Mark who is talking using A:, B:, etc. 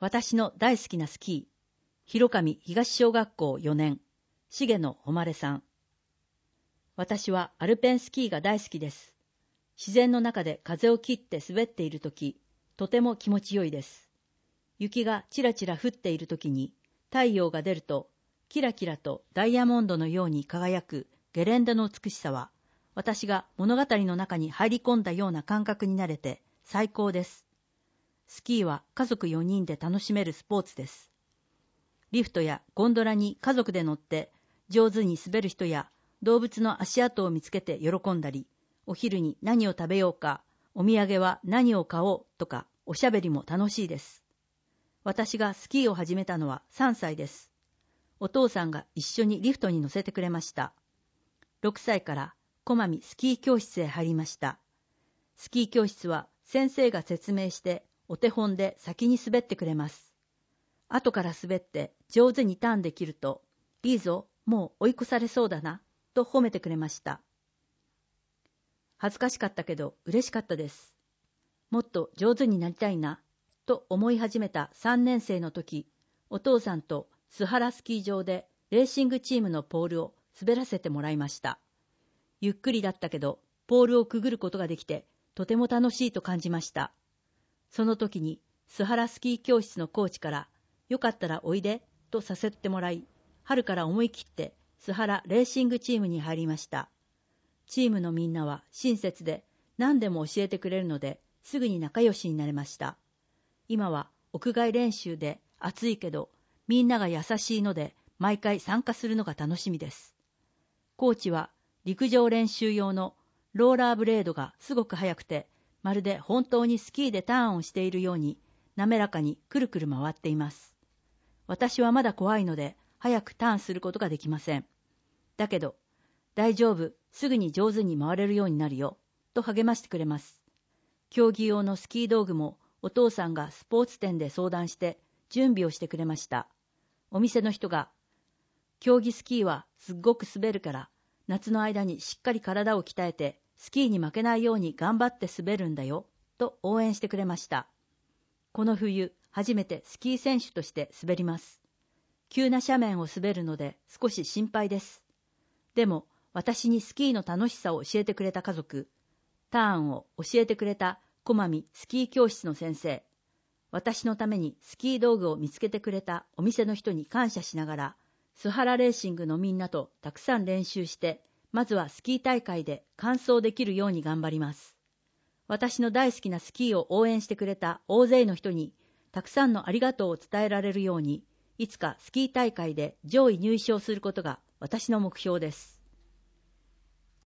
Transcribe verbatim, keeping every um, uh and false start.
A: 私の大好きなスキー、広上東小学校よねん、重野誉さん。私はアルペンスキーが大好きです。自然の中で風を切って滑っているとき、とても気持ちよいです。雪がちらちら降っているときに、太陽が出ると、キラキラとダイヤモンドのように輝くゲレンデの美しさは、私が物語の中に入り込んだような感覚になれて最高です。スキーは家族よにんで楽しめるスポーツです。リフトやゴンドラに家族で乗って上手に滑る人や動物の足跡を見つけて喜んだり、お昼に何を食べようか、お土産は何を買おうとかおしゃべりも楽しいです。私がスキーを始めたのはさんさいです。お父さんが一緒にリフトに乗せてくれました。ろくさいから小まみスキー教室へ入りました。スキー教室は先生が説明してお手本で先に滑ってくれます。後から滑って上手にターンできると、いいぞ、もう追い越されそうだな、と褒めてくれました。恥ずかしかったけど嬉しかったです。もっと上手になりたいな、と思い始めたさんねんせいの時、お父さんと須原スキー場でレーシングチームのポールを滑らせてもらいました。ゆっくりだったけど、ポールをくぐることができて、とても楽しいと感じました。その時に、須原スキー教室のコーチから、よかったらおいで、と誘ってもらい、春から思い切って、須原レーシングチームに入りました。チームのみんなは親切で、何でも教えてくれるので、すぐに仲良しになれました。今は屋外練習で暑いけど、みんなが優しいので、毎回参加するのが楽しみです。コーチは陸上練習用のローラーブレードがすごく速くて、まるで本当にスキーでターンをしているように、滑らかにくるくる回っています。私はまだ怖いので、早くターンすることができません。だけど、大丈夫、すぐに上手に回れるようになるよ、と励ましてくれます。競技用のスキー道具もお父さんがスポーツ店で相談して準備をしてくれました。お店の人が、競技スキーはすっごく滑るから、夏の間にしっかり体を鍛えて、スキーに負けないように頑張って滑るんだよ、と応援してくれました。この冬、初めてスキー選手として滑ります。急な斜面を滑るので少し心配です。でも、私にスキーの楽しさを教えてくれた家族、ターンを教えてくれた小まみスキー教室の先生、私のためにスキー道具を見つけてくれたお店の人に感謝しながら、須原レーシングのみんなとたくさん練習して、まずはスキー大会で完走できるように頑張ります。私の大好きなスキーを応援してくれた大勢の人に、たくさんのありがとうを伝えられるように、いつかスキー大会で上位入賞することが私の目標です。